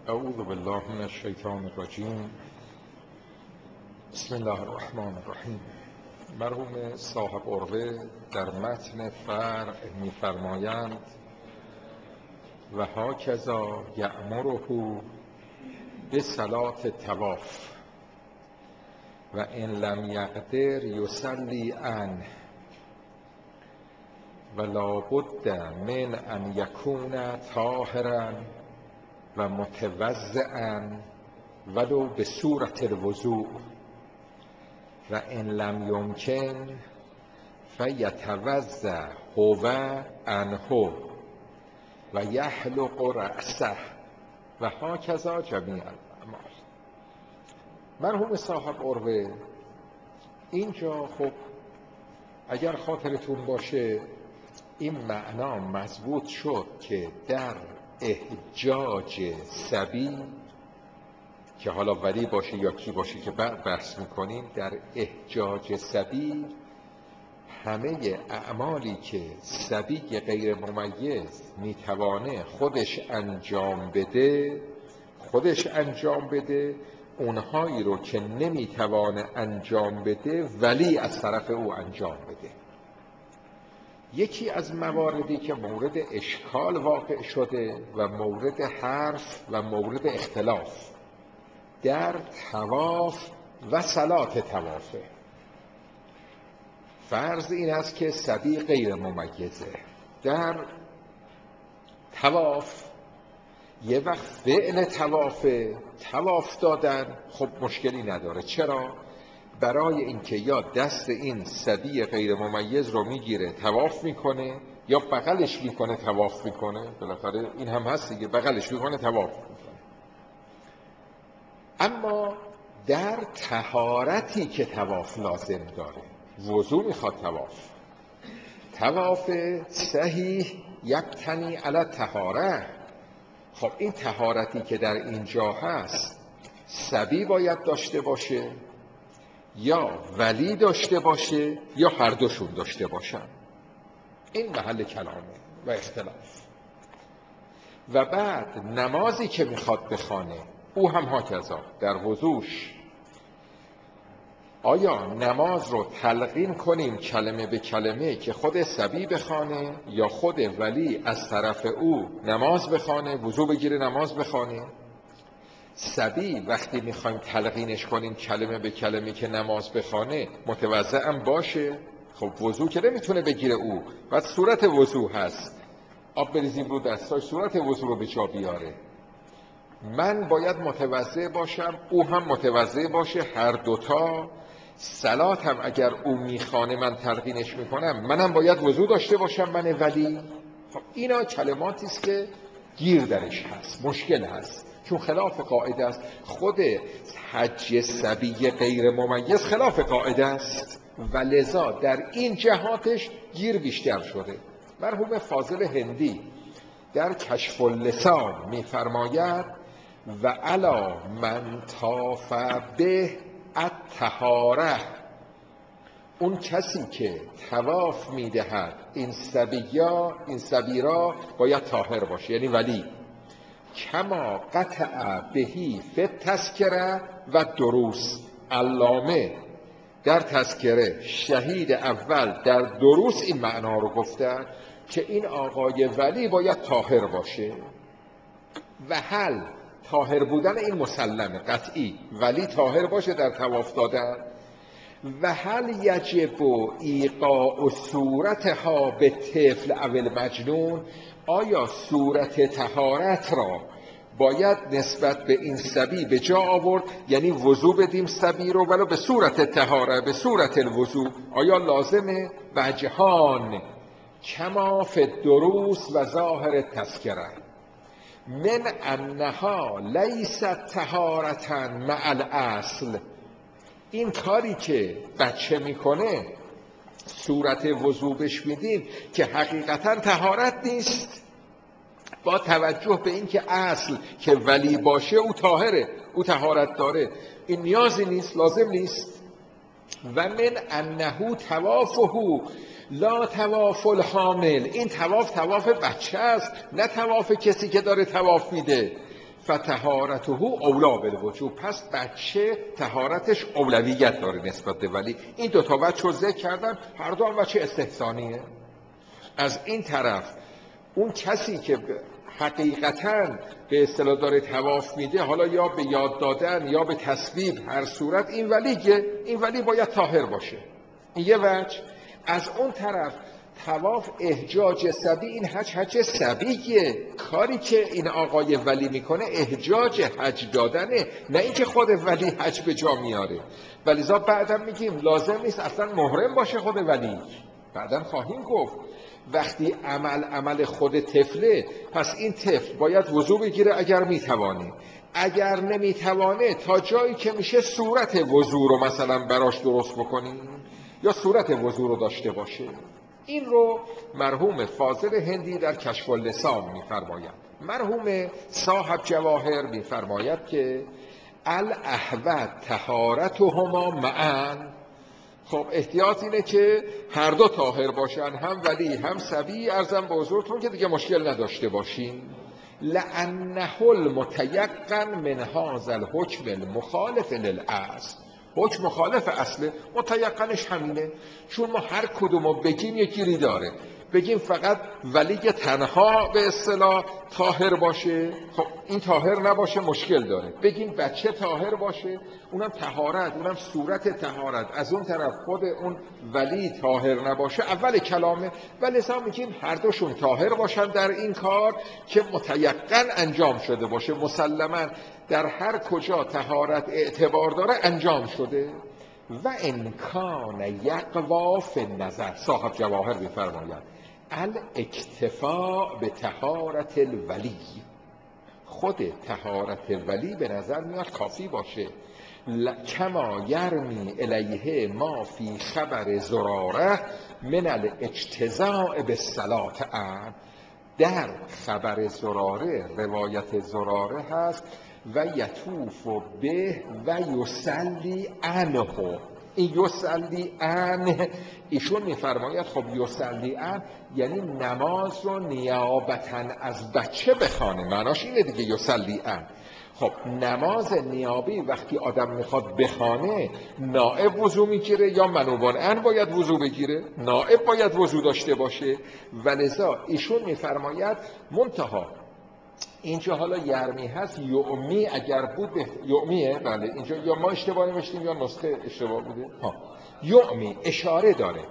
اعوذ بالله من الشیطان الرجیم. بسم الله الرحمن الرحیم. مرحوم صاحب عروه در متن فرع می‌فرمایند و هاکذا یأمره بصلاة الطواف و ان لم یقدر یصلی عنه و لابد من ان یکون طاهرا و متوضعا ولو به صورت الوضوء و ان لم یمکن فیتوضع هو عنه و یحلق رأسه و هاکذا جمیع الاعمال. مرحوم صاحب عروه اینجا خب اگر خاطرتون باشه این معنا مضبوط شد که در احجاج صبی که حالا ولی باشه یا کی باشه که بعد بحث میکنیم، در احجاج صبی همه اعمالی که صبی غیر ممیز میتوانه خودش انجام بده اونهایی رو که نمیتوانه انجام بده ولی از طرف او انجام بده. یکی از مواردی که مورد اشکال واقع شده و مورد حرف و مورد اختلاف در طواف و صلات طوافه. فرض این است که صبی غیر ممیزه در طواف، یه وقت فعل طواف دادن خب مشکلی نداره. چرا؟ برای اینکه یا دست این صبی غیر ممیز رو میگیره طواف میکنه یا بغلش میکنه طواف میکنه، بالاخره این هم هست دیگه، بغلش میکنه طواف میکنه. اما در طهارتی که طواف لازم داره، وضو میخواد طواف صحیح یبتنی علی طهاره. خب این طهارتی که در اینجا هست صبی باید داشته باشه یا ولی داشته باشه یا هر دوشون داشته باشن. این محل کلامه و اختلاف. و بعد نمازی که میخواد بخوانه او هم هاکذا در وضوش، آیا نماز رو تلقین کنیم کلمه به کلمه که خود صبی بخوانه یا خود ولی از طرف او نماز بخوانه، وضو بگیره نماز بخوانه؟ صبی وقتی میخوایم تلقینش کنیم کلمه به کلمه که نماز بخوانه متوضع هم باشه. خب وضو که نمیتونه بگیره او، بعد صورت وضو هست، آب بریزیم رو دستاش صورت وضو رو به جا بیاره. من باید متوضع باشم، او هم متوضع باشه، هر دوتا. صلات هم اگر او میخوانه من تلقینش میکنم، منم باید وضو داشته باشم من ولی. خب اینا کلماتی است که گیر درش هست، مشکل هست، چون خلاف قاعده است. خود حج صبی غیر ممیز خلاف قاعده است و لذا در این جهاتش گیر بیشتر شده. مرحوم فاضل هندی در کشف اللسان میفرماید و علی من طاف به الطهاره، اون کسی که طواف میدهد این صبی را باید طاهر باشه، یعنی ولی. کما قطع بهی فی التذکره و دروس. علامه در تذکره شهید اول در دروس این معنا رو گفتن که این آقای ولی باید طاهر باشه. و حل طاهر بودن این مسلمه قطعی، ولی طاهر باشه در طواف دادن. و هل یجب ایقاع صورتها به طفل او مجنون، آیا صورت طهارت را باید نسبت به این صبی به جا آورد، یعنی وضو بدیم صبی رو ولو به صورت طهاره، به صورت الوضو؟ آیا لازمه؟ وجهان کما فی الدروس و ظاهر تذکره من انها لیست طهارتا مع الاصل. این کاری که بچه میکنه صورت وضو بش میدیم که حقیقتا طهارت نیست، با توجه به این که اصل که ولی باشه او طاهره، او طهارت داره، این نیازی نیست، لازم نیست. و من انه طوافه لا طواف الحامل، این طواف بچه است، نه طواف کسی که داره طواف میده. فطهارته اولا بالوجوب، پس بچه طهارتش اولویت داره نسبت به ولی. این دو تا وجه رو ذکر کردن، هر دو هم وجه استحسانیه. از این طرف اون کسی که حقیقتاً به اصطلاح داره طواف میده، حالا یا به یاد دادن یا به تصویب، هر صورت این ولی باید طاهر باشه. این یه وجه. از اون طرف طواف احجاج صبی، این حج صبیه. کاری که این آقای ولی میکنه احجاج حج دادنه، نه اینکه خود ولی حج به جا میاره. ولیذا بعدم میگیم لازم نیست اصلا محرم باشه خود ولی. بعدم خواهیم گفت وقتی عمل خود طفله، پس این طفل باید وضو بگیره اگر میتوانه. اگر نمیتوانه تا جایی که میشه صورت وضو رو مثلا براش درست بکنیم یا صورت وضو رو داشته باشه. این رو مرحوم فاضل هندی در کشف اللسان میفرماید. مرحوم صاحب جواهر میفرماید که الاحوط طهارتهما معا. خب احتیاط اینه که هر دو طاهر باشن، هم ولی هم صبی. عرضم به حضورتون که دیگه مشکل نداشته باشین. لأنه المتيقن من هذا الحكم المخالف للأصل، حکم مخالف اصله، متيقنش همینه. چون ما هر کدومو بگیم یه گیری داره. بگیم فقط ولی تنها به اصطلاح طاهر باشه، خب این طاهر نباشه مشکل داره. بگیم بچه طاهر باشه، اونم طهارت، اونم صورت طهارت. از اون طرف خود اون ولی طاهر نباشه اول کلامه. ولذا میگیم هر دوشون طاهر باشن در این کار که متيقن انجام شده باشه، مسلماً در هر کجا طهارت اعتبار داره انجام شده. و امکان یقوا فی النظر، صاحب جواهر می‌فرماید الاکتفاء به طهارت الولی، خود طهارت ولی به نظر میاد کافی باشه. کما یرمی الیه ما فی خبر زراره من الاجتزاء بالصلاة عن. در خبر زراره، روایت زراره هست و یطوف به و یصلی عنه. این یصلی عنه، ایشون میفرماید خب یصلی عنه یعنی نماز رو نیابتا از بچه بخوانه، معناش اینه دیگه یصلی عنه. خب نماز نیابی وقتی آدم میخواد بخوانه، نائب وضو میگیره یا منوبان عنه باید وضو بگیره؟ نائب باید وضو داشته باشه. ولذا ایشون میفرماید منتها اینجا حالا یرمی هست، یعمی اگر بود یعمیه، بله اینجا یا ما اشتباه نوشتیم یا نسخه اشتباه بوده. یعمی اشاره داره،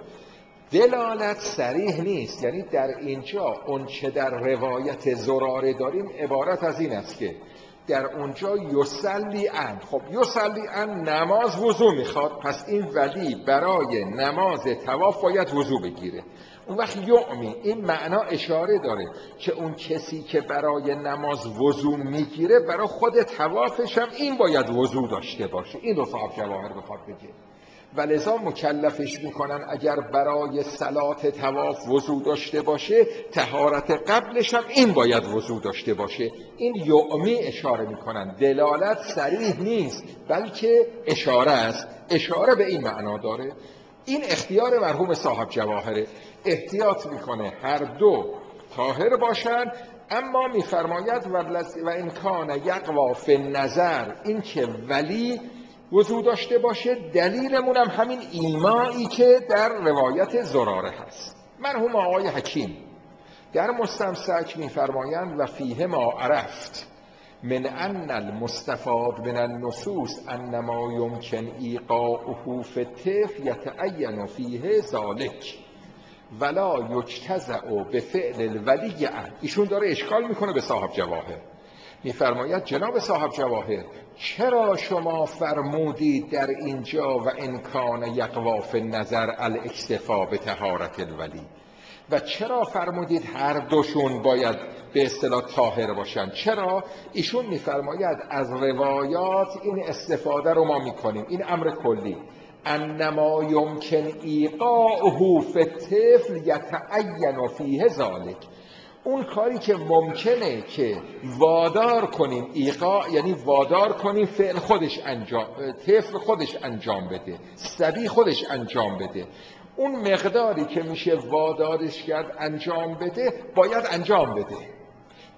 دلالت صریح نیست. یعنی در اینجا اون چه در روایت زراره داریم عبارت از این است که در اونجا یصلی عنه. خب یصلی عنه نماز وضو میخواد، پس این ولی برای نماز طواف باید وضو بگیره. اون وقت یعمی این معنا اشاره داره که اون کسی که برای نماز وضو میگیره برای خود طوافش هم این باید وضو داشته باشه. این رو صاحب جواهر بخواد بگه. ولذا مکلفش میکنن اگر برای صلات طواف وضو داشته باشه، طهارت قبلش هم این باید وضو داشته باشه. این یعمی اشاره میکنن، دلالت صریح نیست بلکه اشاره است، اشاره به این معنا داره. این اختیار مرحوم صاحب جواهره، احتیاط میکنه هر دو طاهر باشن. اما میفرماید و این کان یقوا فی النظر، این که ولی وضو داشته باشه. دلیلمون هم همین ایمایی که در روایت زراره هست. مرحوم آقای حکیم در مستمسک میفرمایند و فیه ما عرفت من ان المستفاد من النصوص انما یمکن ایقاؤه فی الطفل یتعین فیه ذلک ولا یجتزأ بفعل الولی عنه. ایشون داره اشکال میکنه به صاحب جواهر، میفرماید جناب صاحب جواهر چرا شما فرمودید در اینجا و امکان یقوا فی النظر الاکتفاء به طهارت الولی، و چرا فرمودید هر دوشون باید به اصطلاح طاهر باشن؟ چرا؟ ایشون میفرماید از روایات این استفاده رو ما میکنیم، این امر کلی، انما یمکن ایقاؤه فی الطفل یتعین فیه ذلک. اون کاری که ممکنه که وادار کنیم، ایقاع یعنی وادار کنیم فعل خودش انجام، طفل خودش انجام بده، صبی خودش انجام بده، اون مقداری که میشه وادارش کرد انجام بده باید انجام بده.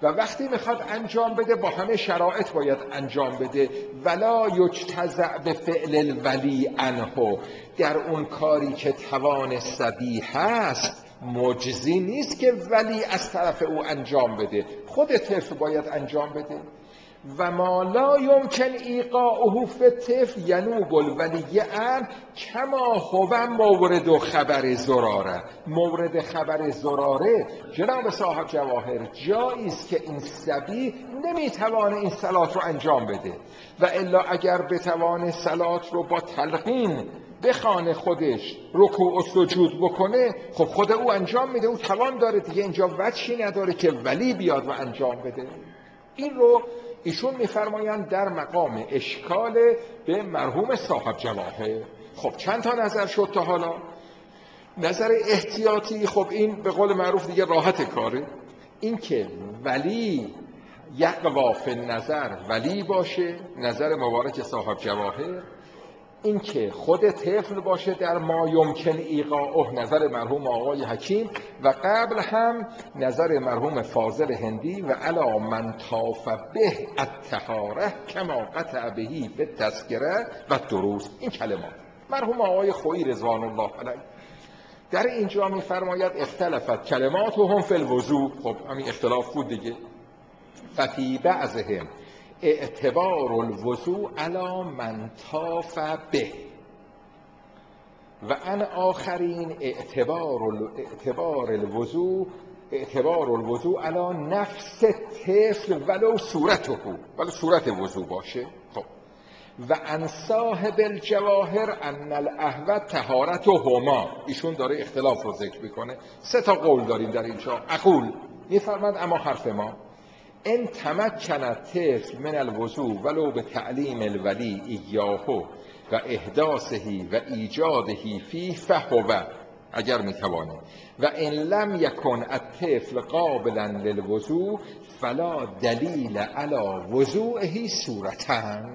و وقتی میخواد انجام بده با همه شرایط باید انجام بده. ولا یجتزع به فعل الولی عنه، در اون کاری که توان صبی هست مجزی نیست که ولی از طرف او انجام بده، خود طفل باید انجام بده. و ما لا یمکن ایقاعه فی الطفل ینوب الولی عنه کما هو مورد خبر زراره. مورد خبر زراره جناب صاحب جواهر جایی است که این صبی نمیتوانه این صلات رو انجام بده و الا اگر بتوانه صلات رو با تلقین بخوانه، خودش رکوع و سجود بکنه، خب خود او انجام میده، او توان داره دیگه، اینجا وجهی نداره که ولی بیاد و انجام بده. این رو ایشون میفرمایند در مقام اشکال به مرحوم صاحب جواهر. خب چند تا نظر شد تا حالا؟ نظر احتیاطی، خب این به قول معروف دیگه راحت کاره، این که ولی یقوا فی النظر ولی باشه، نظر مبارک صاحب جواهر. این که خود طفل باشه در ما یمکن ایقاعه، نظر مرحوم آقای حکیم، و قبل هم نظر مرحوم فاضل هندی و علی من طاف به الطهاره کما قطع بهی به تذکره و دروس. این کلمات مرحوم آقای خویی رضوان الله علیه در اینجا میفرماید اختلفت کلماتهم فی الوضوء. خب همین اختلاف بود دیگه. ففی بعضهم اعتبار الوضوء علی من طاف به و ان آخرین اعتبار الوضوء علی نفس طفل ولو صورته، ولو صورت وضوء باشه. خب و ان صاحب الجواهر ان الاحوط طهارتهما، ایشون داره اختلاف رو ذکر میکنه. سه تا قول داریم در اینجا. اقول میفرماد اما حرف ما ان تمکن الطفل من الوضوء ولو به تعلیم الولی ایاه و احداثه و ایجاده فیه فهو، اگر میتوانه، و ان لم یکن الطفل قابلا للوضوء فلا دلیل علی وضوءه صورتن.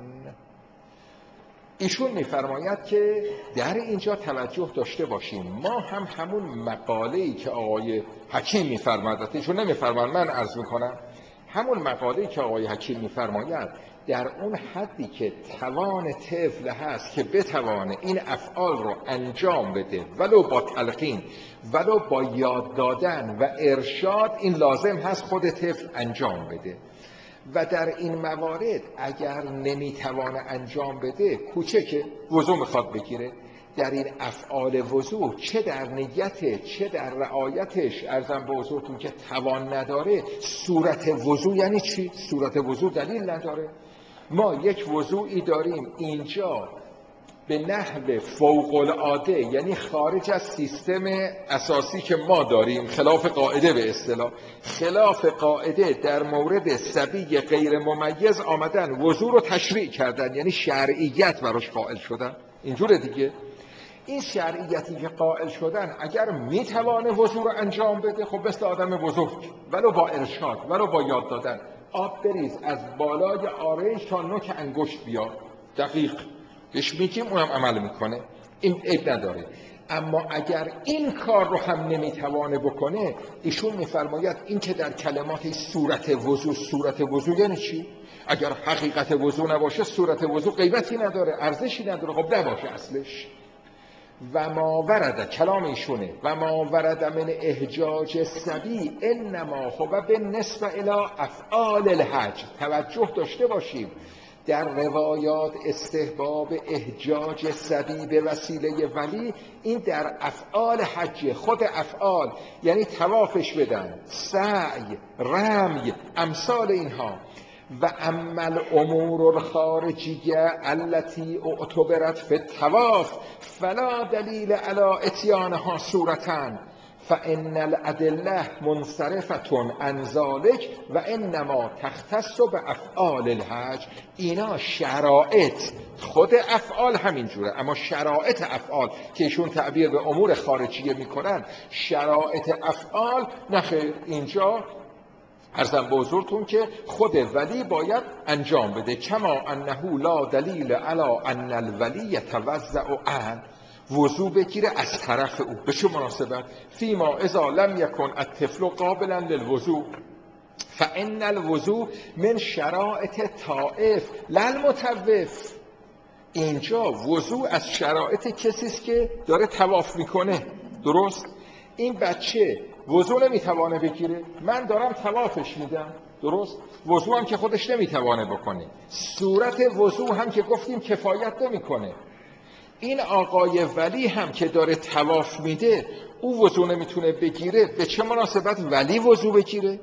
ایشون میفرماید که در اینجا توجه داشته باشیم، ما هم همون مقاله‌ای که آقای حکیم میفرماید، ایشون نمیفرماید، من عرض میکنم، همون مقاله‌ای که آقای حکیم میفرماید در اون حدی که توان طفل هست که بتوانه این افعال رو انجام بده ولو با تلقین ولو با یاد دادن و ارشاد، این لازم هست خود طفل انجام بده. و در این موارد اگر نمیتوانه انجام بده، کوچکه وضو میخواد بگیره، در این افعال وضو چه در نیت چه در رعایتش، عرضم به حضورتون که توان نداره، صورت وضو یعنی چی؟ صورت وضو دلیل نداره. ما یک وضوعی داریم اینجا به نحو فوق العاده، یعنی خارج از سیستم اساسی که ما داریم، خلاف قاعده به اصطلاح، خلاف قاعده در مورد صبی غیر ممیز آمدن وضو رو تشریع کردن، یعنی شرعیت براش قائل شدن. اینجوره دیگه. این شرعیتی که قائل شدن اگر میتوانه وضو رو انجام بده، خب مثل آدم بزرگ، ولو با ارشاد ولو با یاد دادن، آب بریز از بالای آرنج تا نوک انگشت بیاد، دقیق بهش میگیم، اونم عمل میکنه، این عیب نداره. اما اگر این کار رو هم نمیتوانه بکنه، ایشون میفرماید این که در کلمات صورت وضو یعنی چی؟ اگر حقیقت وضو نباشه، صورت وضو قیمتی نداره، ارزشی نداره، خب نباشه اصلش. و ما ورد، کلام ایشونه، و ما ورد من احجاج صبی انما هو بالنسبه الی افعال الحج. توجه داشته باشیم در روایات استحباب احجاج صبی به وسیله ولی، این در افعال حج، خود افعال یعنی طوافش بدن، سعی، رمی، امثال اینها. و اما الامور الخارجیه التي اعتبرت فی الطواف فلا دلیل علی اتیانها صورتن فان الادله منصرفه عن ذلك و انما تختص بافعال الحج. اینا شرائط، خود افعال همینجوره، اما شرائط افعال که ایشون تعبیر به امور خارجیه میکنن، شرائط افعال نخیر، اینجا عرضم به حضورتون که خود ولی باید انجام بده. کما انه لا دلیل علی ان الولی یتوضأ عن، وضو بگیره از طرف او. به چه مناسبت؟ فیما اذا لم یکن الطفل قابلا للوضوء، فان الوضوء من شرائط طائف لا المطوف. اینجا وضوء از شرایط کسی است که داره طواف میکنه. درست؟ این بچه وضوء نمیتوانه بگیره، من دارم طوافش میدم. درست؟ وضوء هم که خودش نمیتوانه بکنه، صورت وضوء هم که گفتیم کفایت نمیکنه. این آقای ولی هم که داره طواف میده، او وضوء نمیتونه بگیره، به چه مناسبت ولی وضوء بگیره؟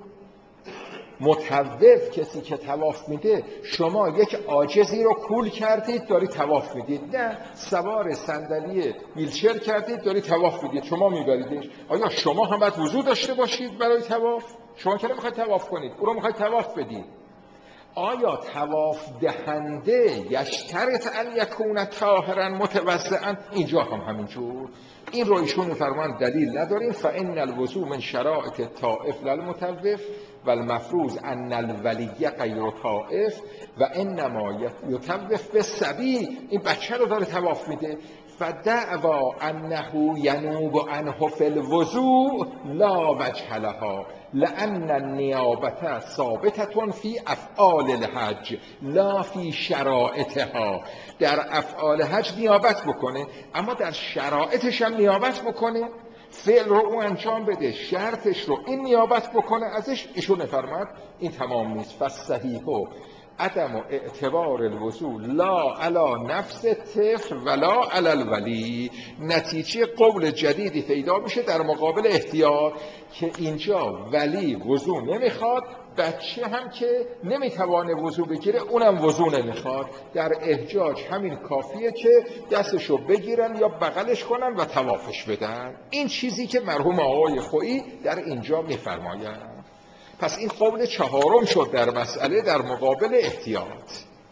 مطوف کسی که طواف میده، شما یک عاجزی رو کول کردید داری طواف میدید، نه سوار صندلی ویلچر کردید داری طواف میدید، شما میبریدش. آیا شما هم باید وضو داشته باشید برای طواف؟ شما که نمیخواید طواف کنید، او رو میخواید طواف بدید. آیا طواف دهنده یشترط ان یکون طاهرا متوضئا؟ اینجا هم همینجور. این رو ایشون میفرمان دلیل نداریم. فان الوضوء من شرائط الطائف لا المطوف و المفروض ان الولی غیر طائف و انما یطوف بالصبی. این بچه رو داره طواف میده. فدعوا انه ینوب عنه فی الوضوء لا وجه لها لان النیابه ثابته فی افعال الحج لا فی شرائطها. در افعال حج نیابت بکنه، اما در شرائطش هم نیابت بکنه. فعل رو او انجام بده، شرطش رو این نیابت بکنه ازش. ایشون نفرماد این تمام نیست. فالصحیح عدم اعتبار الوضوء لا علی نفس الطفل ولا علی الولی. نتیجه قول جدیدی پیدا میشه در مقابل احتیاط که اینجا ولی وضوء نمیخواد، بچه هم که نمیتوانه وضوء بگیره اونم وضوء نمیخواد. در احجاج همین کافیه که دستشو بگیرن یا بغلش کنن و طوافش بدن. این چیزی که مرحوم آقای خویی در اینجا میفرمایند. پس این قول چهارم شد در مسئله در مقابل احتیاط.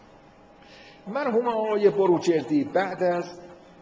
مرحوم آقای بروجردی بعد از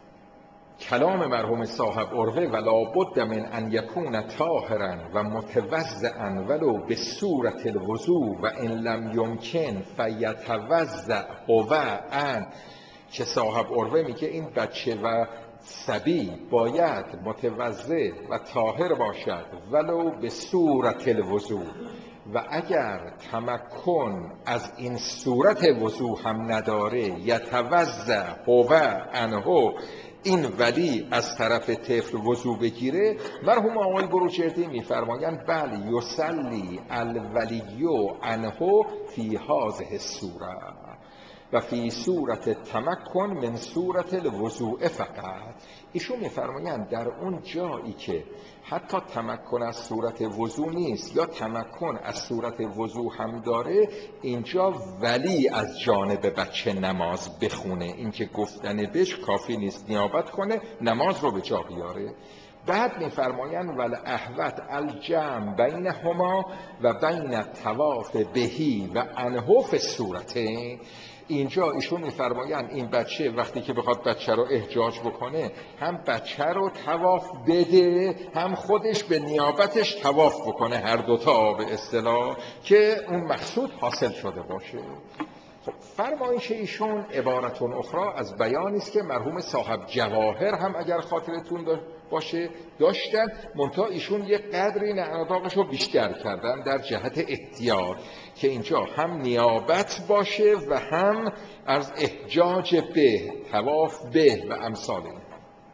کلام مرحوم صاحب عروه و لابد من ان یکون طاهرا و متوضعا ولو به صورت الوضوء و ان لم یمکن فیتوضع هو ان، که صاحب عروه میگه این بچه و صبی باید متوضع و طاهر باشد ولو به صورت الوضوء، و اگر تمکن از این صورت وضوء هم نداره یتوضع هو عنه، این ولی از طرف طفل وضوء بگیره. مرحوم آقای بروجردی میفرمایند بل یصلی الولی عنه فی هذه الصوره و فی صورت تمکن من صورت الوضوء فقط. ایشون میفرمایند در اون جایی که حتی تمکن از صورت وضوء نیست یا تمکن از صورت وضوء هم داره، اینجا ولی از جانب بچه نماز بخونه. این که گفتن بهش کافی نیست، نیابت کنه نماز رو به جا بیاره. بعد میفرمایند ول احوت الجمع بینهما و بین الطواف بهی و عنه فی الصورتین. اینجا ایشون میفرمایند این بچه وقتی که بخواد بچه رو احجاج بکنه، هم بچه رو طواف بده هم خودش به نیابتش طواف بکنه، هر دوتا به اصطلاح، که اون مقصود حاصل شده باشه. خب فرمایش ایشون عبارتون اخرى از بیانی است که مرحوم صاحب جواهر هم اگر خاطرتون باشه داشتن، منتها ایشون یک قدری نعناداغش رو بیشتر کردن در جهت احتیاط که اینجا هم نیابت باشه و هم از احجاج به، طواف به و امثال این.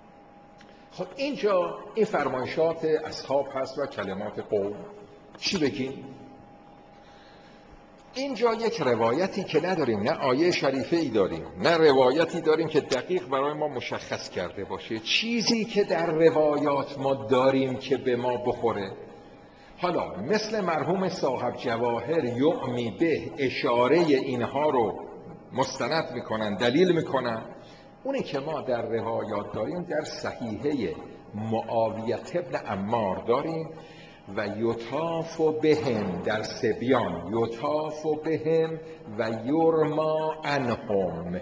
خب اینجا این فرمایشات اصحاب هست و کلمات قوم. چی بگیم؟ اینجا یک روایتی که نداریم، نه آیه شریفه ای داریم، نه روایتی داریم که دقیق برای ما مشخص کرده باشه. چیزی که در روایات ما داریم که به ما بخوره، حالا مثل مرحوم صاحب جواهر یعمی به اشاره اینها رو مستند میکنن، دلیل میکنن. اونی که ما در روایات داریم در صحیحه معاویه ابن عمار داریم و یطاف بهم، در سبیان یطاف بهم و یرما عنهم،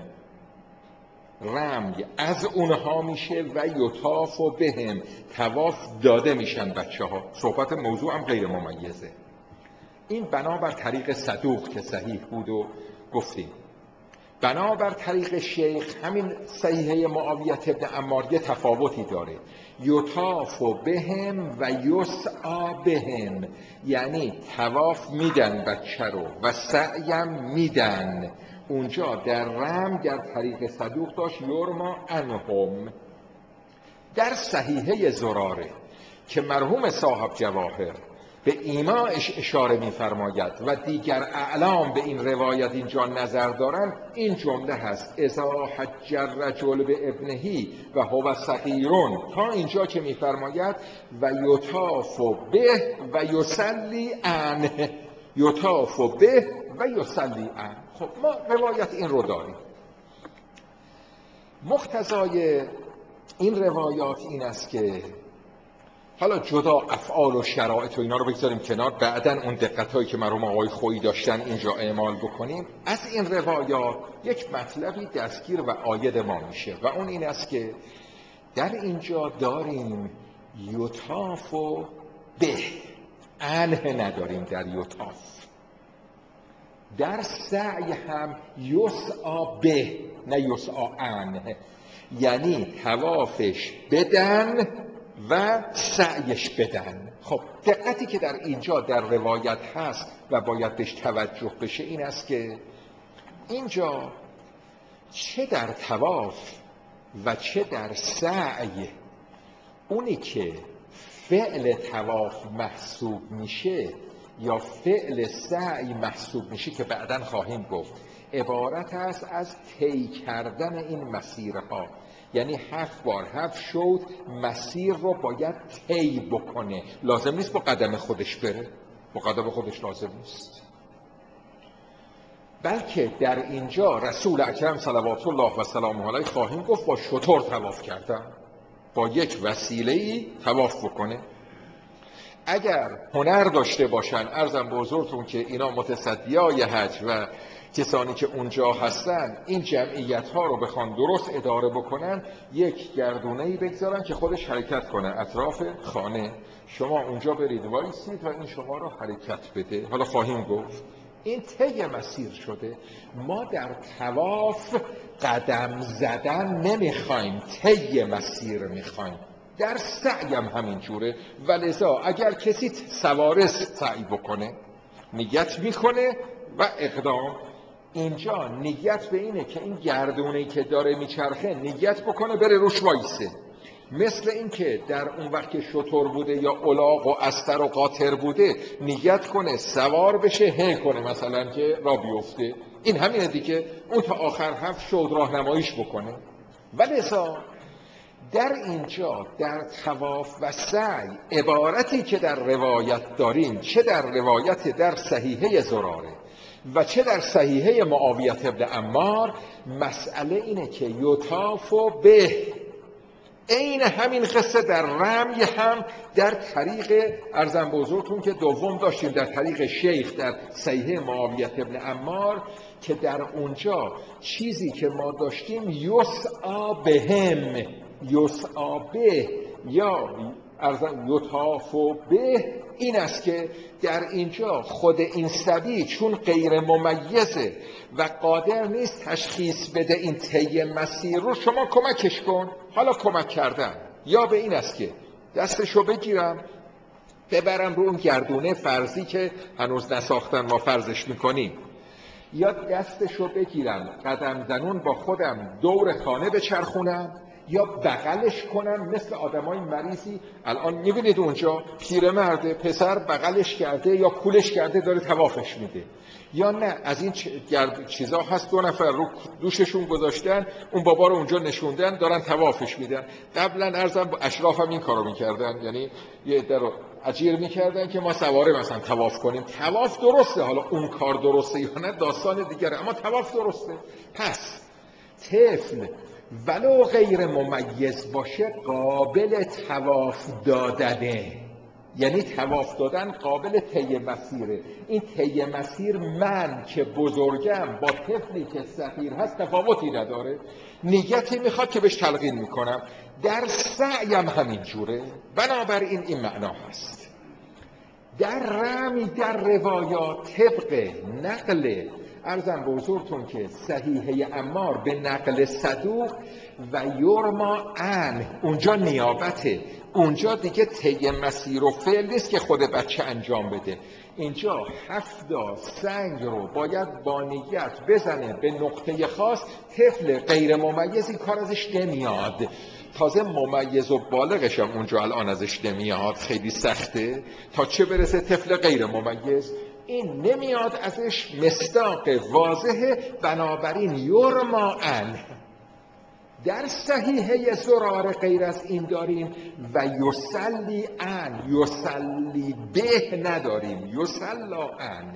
رمی از اونها میشه و یطاف بهم، طواف داده میشن بچه ها. صحبت موضوع هم غیر ممیزه. این بنابر طریق صدوق که صحیح بود و گفتیم. بنابر طریق شیخ همین صحیحه معاویه بن عمار یه تفاوتی داره. یطاف بهم و یسعی بهم، یعنی طواف میدن بچه رو و سعیم میدن. اونجا در رم در طریق صدوق داشت یرما عنهم. در صحیحه زراره که مرحوم صاحب جواهر به ایماش اشاره می‌فرماید و دیگر اعلام به این روایت اینجا نظر دارن، این جمله هست اذا حج الرجل به ابنهی و هو صغیرون، تا اینجا که می‌فرماید و یطاف به و یصلی عنه، یطاف به و یصلی عنه. خب ما روایت این رو داریم. مقتضای این روایات این است که حالا جدا افعال و شرایط و اینا رو بگذاریم کنار، بعداً اون دقتایی که مرحوم آقای خویی داشتن اینجا اعمال بکنیم. از این روایات یک مطلبی دستگیر و عاید ما میشه و اون این است که در اینجا داریم یطاف و به، عنه نداریم در یطاف. در سعی هم یسعی به نه یسعی عنه، یعنی طوافش بدن و سعیش بدن. خب دقتی که در اینجا در روایت هست و باید بهش توجه بشه این است که اینجا چه در طواف و چه در سعی، اونی که فعل طواف محسوب میشه یا فعل سعی محسوب میشه که بعداً خواهیم گفت، عبارت است از طی کردن این مسیرها. یعنی 7 بار 7 شوط مسیر رو باید طی بکنه، لازم نیست با قدم خودش بره، با قدم خودش لازم نیست، بلکه در اینجا رسول اکرم صلوات الله و سلامه علیه خواهیم گفت با شتر طواف کردن، با یک وسیله‌ای طواف بکنه. اگر هنر داشته باشن، عرضم به حضورتون که اینا متصدیای حج و کسانی که اونجا هستن این جمعیت ها رو بخوان درست اداره بکنن، یک گردونه‌ای بگذارن که خودش حرکت کنه اطراف خانه، شما اونجا برید وایسید و این شما رو حرکت بده. حالا خواهیم گفت این طی مسیر شده. ما در طواف قدم زدن نمیخوایم، طی مسیر میخوایم. در سعی هم همین جوره. ولذا اگر کسی سواره سعی بکنه نیت میکنه و اقدام، اینجا نیت به اینه که این گردونه‌ای که داره میچرخه نیت بکنه بره روش وایسه. مثل این که در اون وقت که شتر بوده یا الاغ و استر و قاطر بوده نیت کنه سوار بشه، هی کنه مثلا که را بیفته. این همینه دیگه، اون تا آخر 7 شوط راهنماییش بکنه. ولذا در اینجا در طواف و سعی عبارتی که در روایت داریم، چه در روایت در صحیحه زراره و چه در صحیحه معاویه بن عمار، مسئله اینه که یطاف به، عین همین قصه در رمی هم در طریق ارزم به حضورتون که دوم داشتیم در طریق شیخ در صحیحه معاویه بن عمار، که در اونجا چیزی که ما داشتیم یسعی بهم، یسعی به یا یطاف به، این است که در اینجا خود این صبی چون غیر ممیزه و قادر نیست تشخیص بده این طی مسیر رو، شما کمکش کن. حالا کمک کردن یا به این است که دستشو بگیرم ببرم رو اون گردونه فرضی که هنوز نساختن ما فرضش میکنیم، یا دستشو بگیرم قدم زنون با خودم دور خانه بچرخونم، یا بغلش کنم مثل آدمای مریضی. الان میبینید اونجا پیرمرد پسر بغلش کرده یا کولش کرده داره طوافش میده، یا نه از این چیزا هست 2 نفر رو دوششون گذاشتن اون بابا رو اونجا نشوندن دارن طوافش میدن. قبلا ارزم اشراف هم این کارو میکردن، یعنی یه عده رو اجیر میکردن که ما سواره مثلا طواف کنیم. طواف درسته، حالا اون کار درسته یا نه داستان دیگره، اما طواف درسته. پس طفل ولو غیر ممیز باشه قابل طواف دادنه، یعنی طواف دادن قابل طی مسیره. این طی مسیر من که بزرگم با طفلی که صغیر هست تفاوتی نداره، نیتی میخواد که بهش تلقین میکنم. در سعیم همین جوره. بنابراین این معنا هست. در رمی در روایات طبق نقل عرضم به حضورتون که صحیحه عمار به نقل صدوق و یرما عن، اونجا نیابته، اونجا دیگه طی مسیر و فعل نیست که خود بچه انجام بده. اینجا 7 سنگ رو باید با نیت بزنه به نقطه خاص. طفل غیر ممیز این کار ازش نمیاد، تازه ممیز و بالغش هم اونجا الان ازش نمیاد، خیلی سخته، تا چه برسه طفل غیر ممیز. این نمیاد ازش، مصداق واضحه. بنابراین یرما عن. در صحیحه زراره غیر از این داریم و یصلی عن، یصلی به نداریم، یصلا عن،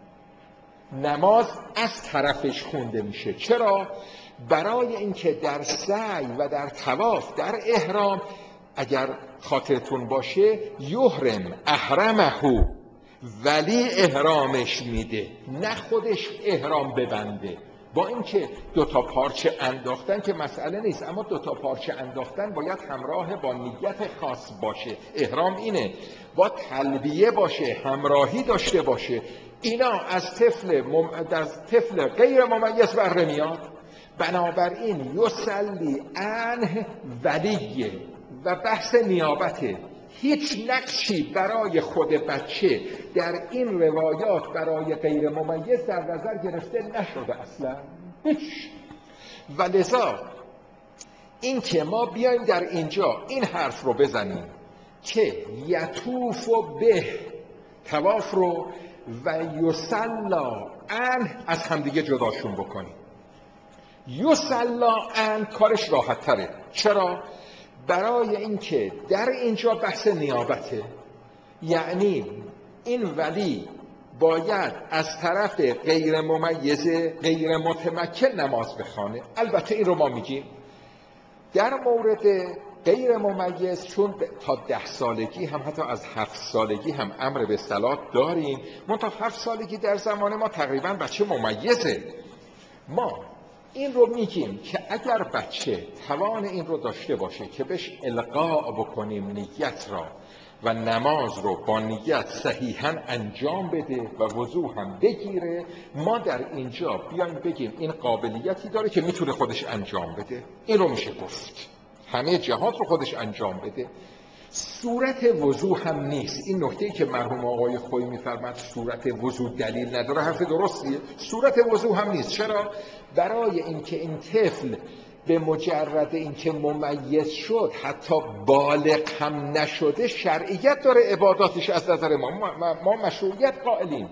نماز از طرفش خونده میشه. چرا؟ برای اینکه در سعی و در طواف در احرام اگر خاطرتون باشه یحرم احرمه، ولی احرامش میده، نه خودش احرام ببنده. با اینکه 2 پارچه انداختن که مسئله نیست، اما 2 پارچه انداختن باید همراه با نیت خاص باشه. احرام اینه، با تلبیه باشه، همراهی داشته باشه. اینا از طفل غیر ممیز بهره میاد. بنابراین یصلی عنه ولیه و بحث نیابته. هیچ نقشی برای خود بچه در این روایات برای غیر ممیز در نظر گرفته نشده اصلا، هیچ. و لذا این که ما بیایم در اینجا این حرف رو بزنیم که یطوف به، طواف رو، و یصلا عنه از همدیگه جداشون بکنیم. یصلا عنه کارش راحت تره. چرا؟ برای اینکه در اینجا بحث نیابته، یعنی این ولی باید از طرف غیر ممیز غیر متمکن نماز بخوانه. البته این رو ما میگیم در مورد غیر ممیز، چون تا 10 سالگی هم، حتی از 7 سالگی هم امر به صلات داریم. منتها 7 سالگی در زمان ما تقریبا بچه ممیزه. ما این رو میگیم که اگر بچه توان این رو داشته باشه که بهش القاء بکنیم نیت را و نماز رو با نیت صحیحاً انجام بده و وضو هم بگیره، ما در اینجا بیایم بگیم این قابلیتی داره که میتونه خودش انجام بده. این رو میشه گفت همه جهات رو خودش انجام بده. صورت وضو هم نیست. این نکته‌ای که مرحوم آقای خویی می‌فرماد صورت وضو دلیل نداره، حرف درستیه. صورت وضو هم نیست. چرا؟ برای اینکه این طفل به مجرد اینکه ممیز شد، حتی بالغ هم نشده، شرعیت داره عباداتش از نظر ما مشروعیت قائلیم.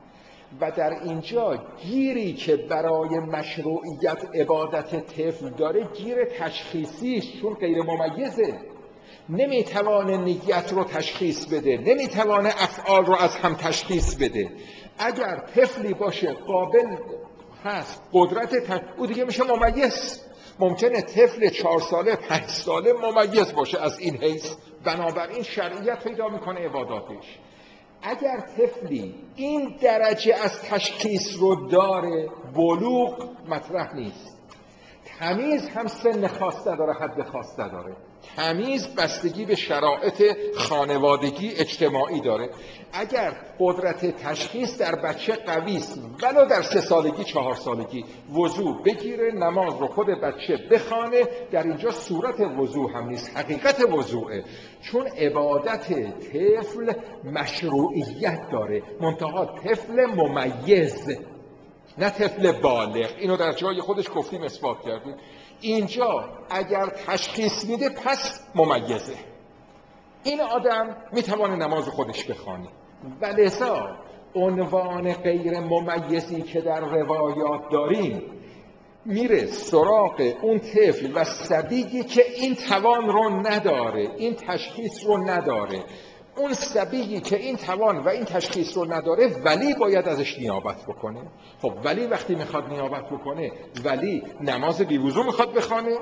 و در اینجا گیری که برای مشروعیت عبادت طفل داره گیر تشخیصیش، چون غیر ممیزه، نمیتوانه نیت رو تشخیص بده، نمیتوانه افعال رو از هم تشخیص بده. اگر طفلی باشه قابل هست قدرت او دیگه میشه ممیز. ممکنه طفل 4 ساله 5 ساله ممیز باشه از این حیث، بنابراین شرعیت پیدا میکنه عباداتش. اگر طفلی این درجه از تشخیص رو داره، بلوغ مطرح نیست. تمیز هم سن خاص نداره، حد خاص نداره. تمیز بستگی به شرایط خانوادگی اجتماعی داره. اگر قدرت تشخیص در بچه قوی است، ولو در 3 سالگی 4 سالگی وضو بگیره، نماز رو خود بچه بخوانه، در اینجا صورت وضو هم نیست، حقیقت وضوعه. چون عبادت طفل مشروعیت داره، منتها طفل ممیز، نه طفل بالغ. اینو در جای خودش گفتیم، اثبات کردیم. اینجا اگر تشخیص میده پس ممیزه، این آدم میتوانه نماز خودش بخوانه. و لذا عنوان غیر ممیزی که در روایات داریم میره سراغ اون طفل و صبیی که این توان رو نداره، این تشخیص رو نداره. اون صبیی که این توان و این تشخیص رو نداره، ولی باید ازش نیابت بکنه. خب ولی وقتی میخواد نیابت بکنه، ولی نماز بی وضو میخواد بخوانه،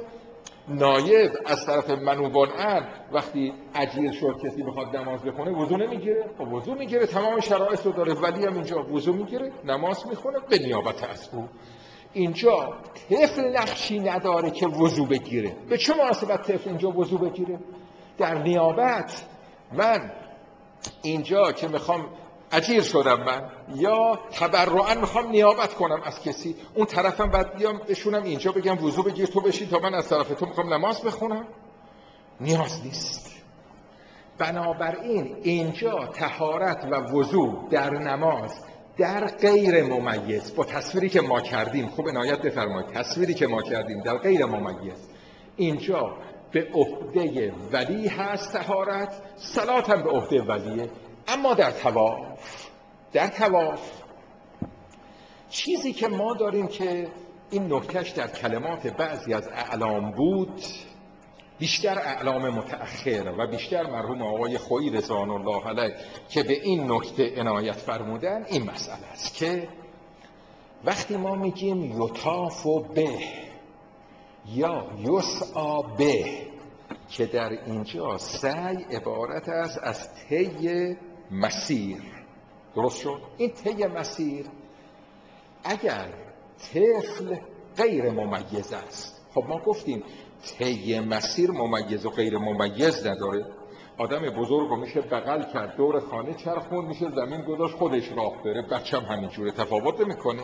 نایب از طرف منوبان عن وقتی اجیر شد کسی بخواد نماز بخونه وضو نمیگیره؟ خب وضو میگیره، تمام شرایط رو داره، ولی هم اینجا وضو میگیره، نماز میخونه به نیابت از او. اینجا طفل نقشی نداره که وضو بگیره. به چه مناسبت طفل اینجا وضو بگیره؟ در نیابت من اینجا که میخوام اجیر شدم من یا تبرعا میخوام نیابت کنم از کسی، اون طرفم بعد بیام بشونم اینجا بگم وضو بگیر تو بشین تا من از طرف تو میخوام نماز بخونم؟ نیاز نیست. بنابراین اینجا طهارت و وضو در نماز در غیر ممیز، با تصویری که ما کردیم، خوب عنایت بفرمایید، تصویری که ما کردیم در غیر ممیز، اینجا به عهده ولی هست طهارت، صلات هم به عهده ولیه. اما در طواف چیزی که ما داریم که این نکتهش در کلمات بعضی از اعلام بود، بیشتر اعلام متأخر و بیشتر مرحوم آقای خویی رضوان الله علیه که به این نکته عنایت فرمودن، این مسئله است که وقتی ما میگیم یطاف به یا یسعی به، که در اینجا سعی عبارت است از طی مسیر، درست شد؟ این طی مسیر اگر طفل غیر ممیز است، خب ما گفتیم طی مسیر ممیز و غیر ممیز نداره. آدم بزرگ رو میشه بغل کرد دور خانه چرخون، میشه زمین گذاشت خودش راه بره، بچم همینجوره، تفاوت نمیکنه.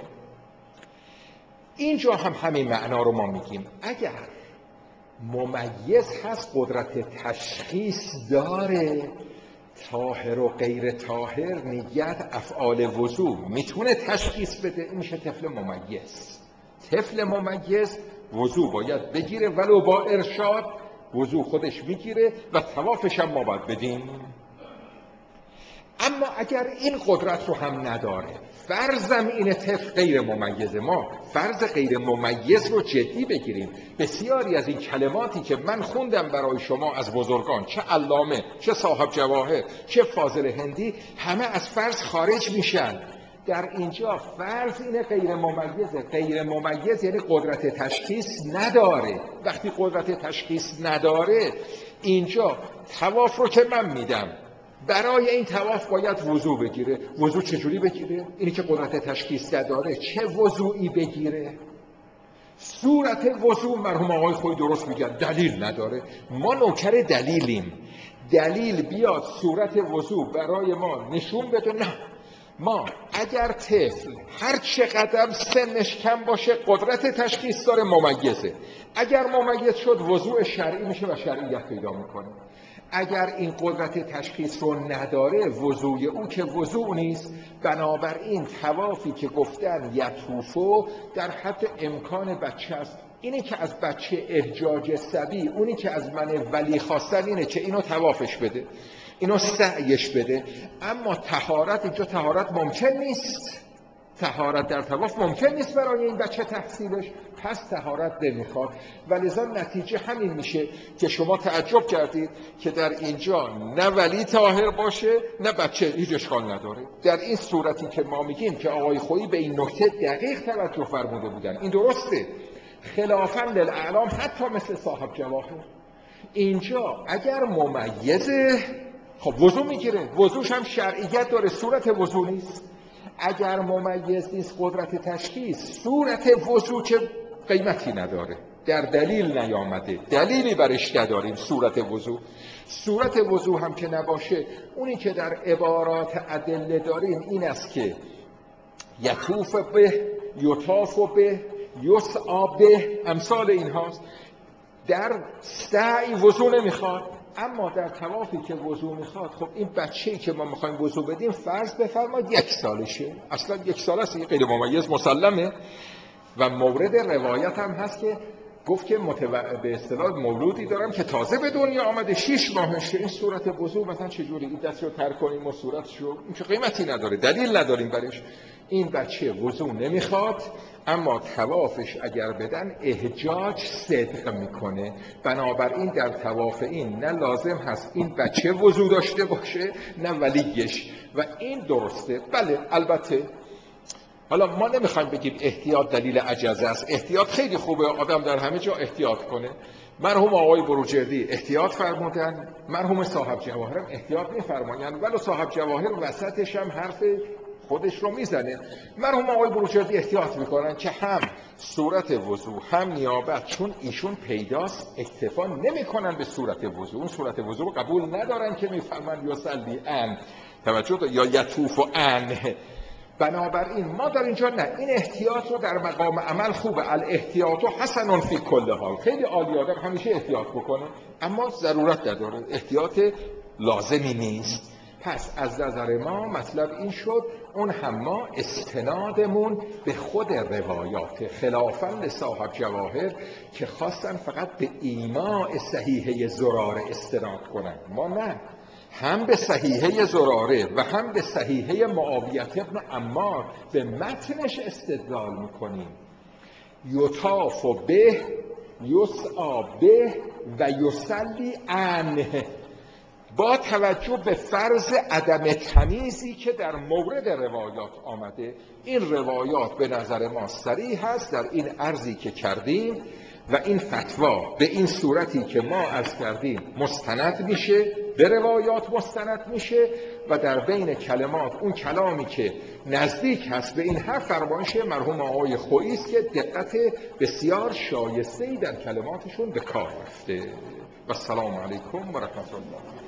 اینجا هم همین معنا رو ما میگیم. اگر ممیز هست، قدرت تشخیص داره، طاهر و غیر طاهر، نیت، افعال وضو میتونه تشخیص بده، میشه طفل ممیز. طفل ممیز وضو باید بگیره، ولو با ارشاد وضو خودش میگیره و طوافش هم ما باید بدیم. اما اگر این قدرت رو هم نداره، فرضم اینه طفل غیر ممیزه، ما فرض غیر ممیز رو جدی بگیریم. بسیاری از این کلماتی که من خوندم برای شما از بزرگان، چه علامه، چه صاحب جواهر، چه فاضل هندی، همه از فرض خارج میشن. در اینجا فرض اینه غیر ممیزه. غیر ممیز یعنی قدرت تشخیص نداره. وقتی قدرت تشخیص نداره، اینجا طواف رو که من میدم، برای این طواف باید وضو بگیره. وضو چجوری بگیره؟ اینی که قدرت تشخیص نداره چه وضوعی بگیره؟ صورت وضو مرحوم آقای خویی درست میگن دلیل نداره. ما نوکر دلیلیم. دلیل بیاد صورت وضو برای ما نشون بده. نه، ما اگر طفل هر چقدر سنش کم باشه قدرت تشخیص داره، ممیزه. اگر ممیز شد وضوع شرعی میشه و شرعیت پیدا میکنه. اگر این قدرت تشخیص رو نداره، وضوع او که وضوع نیست. بنابراین طوافی که گفتن یطوفو در حد امکان بچه است. اینی که از بچه احجاج صبی، اونی که از من ولی خواستن اینه که اینو طوافش بده، اینو سعیش بده. اما طهارت اینجا طهارت ممکن نیست. طهارت در طواف ممکن نیست برای این بچه تحصیلش، پس طهارت نمیخواد. ولذا نتیجه همین میشه که شما تعجب کردید که در اینجا نه ولی طاهر باشه نه بچه، هیچ اشکال نداره. در این صورتی که ما میگیم که آقای خویی به این نکته دقیق توجه فرموده بودن، این درسته. خلافاً للاعلام حتی مثل صاحب جواهر، اینجا اگر ممیزه خب وضو میگیره، وضوش هم شرعیت داره، صورت وضو نیست. اگر ممیز نیست قدرت تشخیص، صورت وضو که قیمتی نداره، در دلیل نیامده، دلیلی برش نداریم. صورت وضو هم که نباشه، اونی که در عبارات ادله داریم این است که یطوف به، یطاف به، یسعی به، امثال این هاست. در سعی وضو نمیخواد، اما در طوافی که وضو میخواد، خب این بچه‌ای که ما میخوایم وضو بدیم فرض بفرمایید 1 سالشه، اصلا 1 سال است، غیر ممیز مسلمه. و مورد روایت هم هست که گفت که به اصطلاح مولودی دارم که تازه به دنیا آمده 6 ماهشه، این صورت وضو مثلا چجوری این دست رو تر کنیم و صورتشو، این که قیمتی نداره، دلیل نداریم برش. این بچه وضو نمیخواد، اما طوافش اگر بدن احجاج صدق میکنه. بنابراین در طواف این نه لازم هست این بچه وضو داشته باشه نه ولیش، و این درسته. بله البته حالا ما نمیخوایم بگیم احتیاط دلیل عجزه است. احتیاط خیلی خوبه، آدم در همه جا احتیاط کنه. مرحوم آقای بروجردی احتیاط فرمودن، مرحوم صاحب جواهرم احتیاط میفرمایند، ولی صاحب جواهر وسطش هم حرف خودش رو میزنه. مرحوم آقای بروجردی احتیاط میکنن که هم صورت وضو هم نیابت، چون ایشون پیداست اکتفا نمیکنن به صورت وضو، اون صورت وضو رو قبول ندارن که میفهمن یصلی ان توجه دارید؟ یا یطوف و ان. بنابراین ما در اینجا نه، این احتیاط رو در مقام عمل خوبه، الاحتیاط و حسن فی کل حال، خیلی عالی، آدم همیشه احتیاط بکنه، اما ضرورت نداره، احتیاط لازمی نیست. پس از نظر ما مطلب این شد، اون هم ما استنادمون به خود روایات، خلافاً لصاحب جواهر که خواستن فقط به ایماء صحیحه زراره استناد کنن. ما نه، هم به صحیحه زراره و هم به صحیحه معاویه ابن عمار به متنش استدلال میکنیم. یطاف به، یسعی به و یصلی عنه، با توجه به فرض عدم تمیزی که در مورد روایات آمده. این روایات به نظر ما صریح هست در این عرضی که کردیم و این فتوا به این صورتی که ما عرض کردیم مستند میشه، به روایات مستند میشه و در بین کلمات اون کلامی که نزدیک هست به این هر فرمایش مرحوم آقای خویی است که دقت بسیار شایسته‌ای در کلماتشون به کار رفته. و السلام علیکم و رحمت الله.